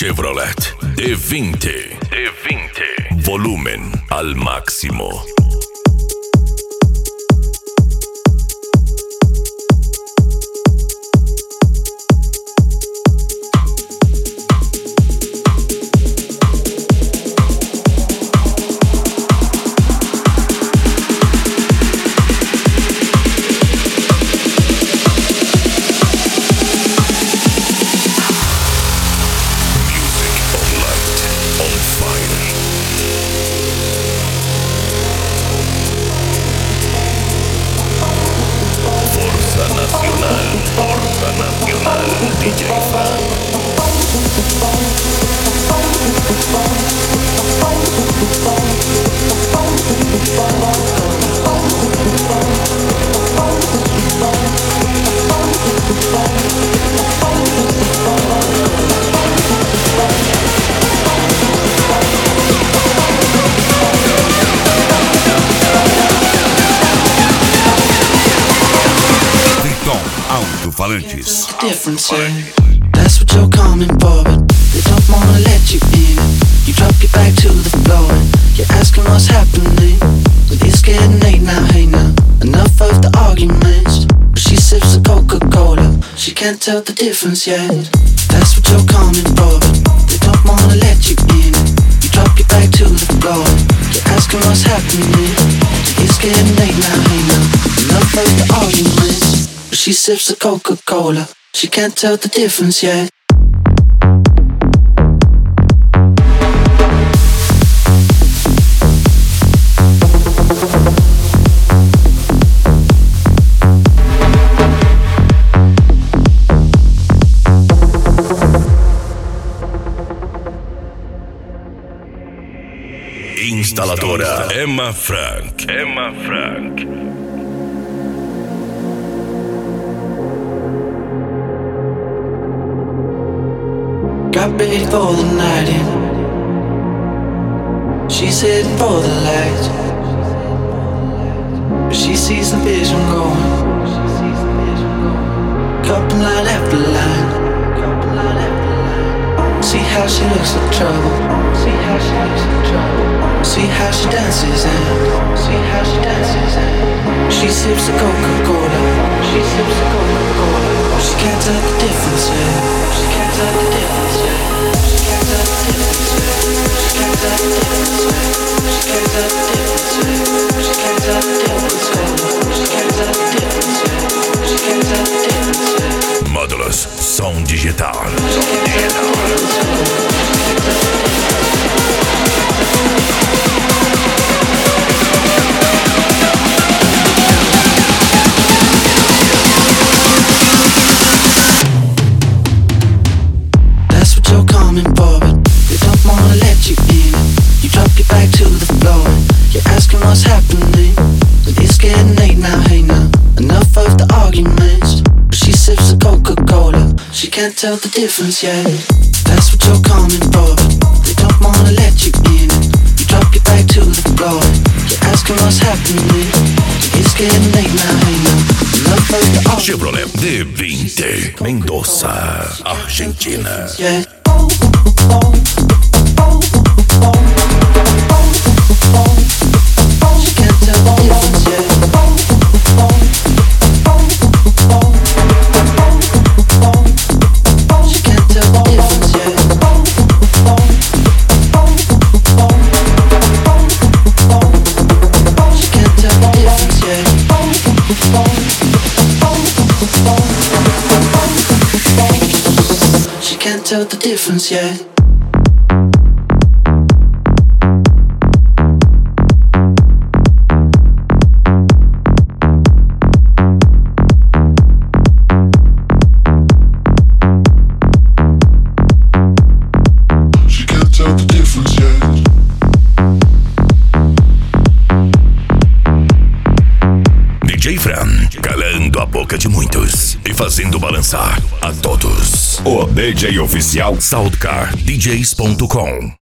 Chevrolet E20. Volumen al máximo. Forza Nacional, DJ Frank. Alto-falantes. Difference, that's what you're coming for, but they don't wanna let you in. You drop your back to the floor and you're asking what's happening. Well, it's getting late now, hey now. Enough of the arguments. But she sips a Coca-Cola, she can't tell the difference yet. That's what you're coming for, but they don't wanna let you in. You drop your back to the floor and you're asking what's happening. It's getting late now, hey now. Enough of the arguments. She sips a Coca-Cola, she can't tell the difference yet. Instaladora Emma Frank. Got ready for the night in. She's heading for the light, but she sees the vision going. Couple line after line. See how she looks like trouble. See how she dances and she sips the Coca-Cola. She can't tell the difference yet. She can't tell the difference yet. She can't tell the difference yet. She can't tell the difference yet. She can't tell the difference yet. She can't tell the difference yet. She can't tell the difference yet. She can't tell the difference yet. Módulos som digital. What's happening? But it's getting late now, hey now. Enough of the arguments. But she sips a Coca-Cola, she can't tell the difference yet. That's what you're coming for, but they don't wanna let you in. You drop your back to the floor, you're asking what's happening. It's getting late now, hey now. Enough of the arguments. Chevrolet E20, Mendoza, Argentina. Yeah. Tell the difference yet. DJ Fran, calando a boca de muitos e fazendo balançar a todos. O DJ oficial SoundCardDJs.com.